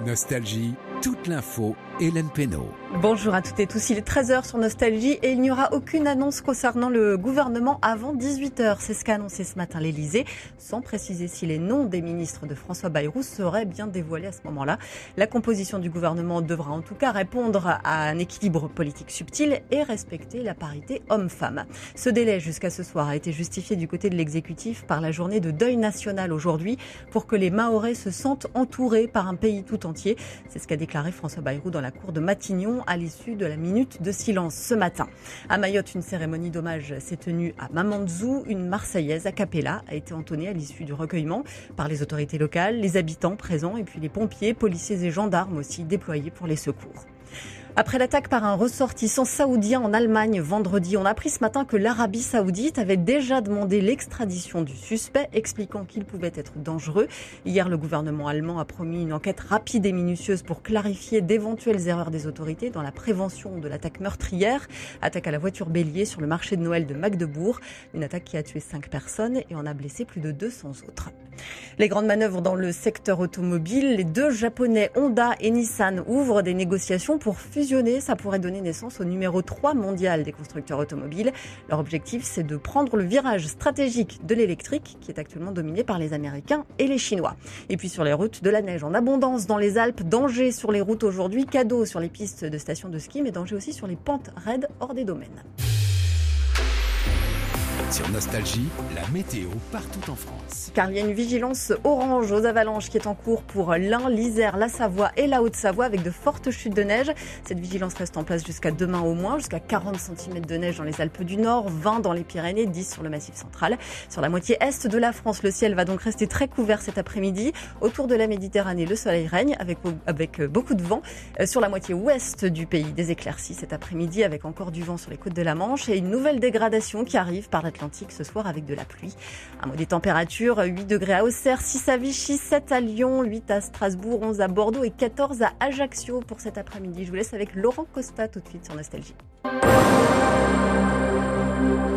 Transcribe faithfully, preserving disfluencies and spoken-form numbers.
Nostalgie, toute l'info, Hélène Pénaud. Bonjour à toutes et tous, il est treize heures sur Nostalgie et il n'y aura aucune annonce concernant le gouvernement avant dix-huit heures. C'est ce qu'a annoncé ce matin l'Élysée, sans préciser si les noms des ministres de François Bayrou seraient bien dévoilés à ce moment-là. La composition du gouvernement devra en tout cas répondre à un équilibre politique subtil et respecter la parité homme-femme. Ce délai jusqu'à ce soir a été justifié du côté de l'exécutif par la journée de deuil national aujourd'hui pour que les Mahorais se sentent entourés par un pays tout entier. C'est ce qu'a déclaré François Bayrou dans la cour de Matignon à l'issue de la minute de silence ce matin. À Mayotte, une cérémonie d'hommage s'est tenue à Mamandou. Une Marseillaise a cappella a été entonnée à l'issue du recueillement par les autorités locales, les habitants présents et puis les pompiers, policiers et gendarmes aussi déployés pour les secours. Après l'attaque par un ressortissant saoudien en Allemagne vendredi, on a appris ce matin que l'Arabie saoudite avait déjà demandé l'extradition du suspect, expliquant qu'il pouvait être dangereux. Hier, le gouvernement allemand a promis une enquête rapide et minutieuse pour clarifier d'éventuelles erreurs des autorités dans la prévention de l'attaque meurtrière. Attaque à la voiture bélier sur le marché de Noël de Magdebourg. Une attaque qui a tué cinq personnes et en a blessé plus de deux cents autres. Les grandes manœuvres dans le secteur automobile. Les deux japonais Honda et Nissan ouvrent des négociations pour fusionner. Ça pourrait donner naissance au numéro trois mondial des constructeurs automobiles. Leur objectif, c'est de prendre le virage stratégique de l'électrique qui est actuellement dominé par les Américains et les Chinois. Et puis sur les routes, de la neige en abondance dans les Alpes, danger sur les routes aujourd'hui, cadeau sur les pistes de stations de ski, mais danger aussi sur les pentes raides hors des domaines. Sur Nostalgie, la météo partout en France. Car il y a une vigilance orange aux avalanches qui est en cours pour l'Ain, l'Isère, la Savoie et la Haute-Savoie avec de fortes chutes de neige. Cette vigilance reste en place jusqu'à demain au moins, jusqu'à quarante centimètres de neige dans les Alpes du Nord, vingt dans les Pyrénées, dix sur le Massif central. Sur la moitié est de la France, le ciel va donc rester très couvert cet après-midi. Autour de la Méditerranée, le soleil règne avec, avec beaucoup de vent. Sur la moitié ouest du pays, des éclaircies cet après-midi avec encore du vent sur les côtes de la Manche et une nouvelle dégradation qui arrive par l'Atlantique ce soir avec de la pluie. Un mot des températures, huit degrés à Auxerre, six à Vichy, sept à Lyon, huit à Strasbourg, onze à Bordeaux et quatorze à Ajaccio pour cet après-midi. Je vous laisse avec Laurent Costa tout de suite sur Nostalgie.